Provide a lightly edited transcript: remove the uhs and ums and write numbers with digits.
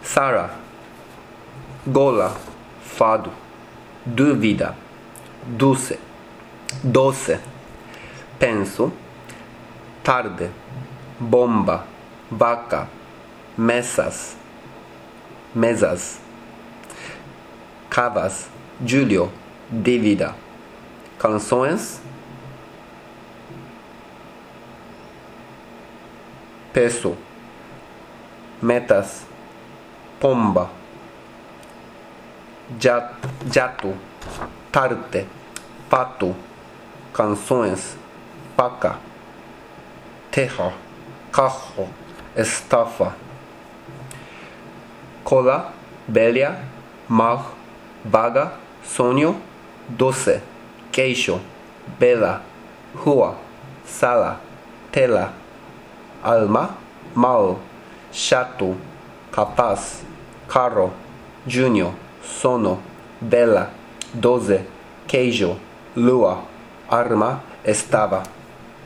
Sara, gola, fado, dúvida, doce, penso, tarde, bomba, vaca, mesas, cavas, Julio, dívida, canções, peso, metas, pomba, jato, tarde, pato, canções, paca, terra, carro, estafa, cola, belha, mar, vaga, sonho, doce, queixo, bela, rua, sala, tela, alma, mal, chato, capaz, carro, junho, sono, bela, 12, queijo, lua, arma, estava.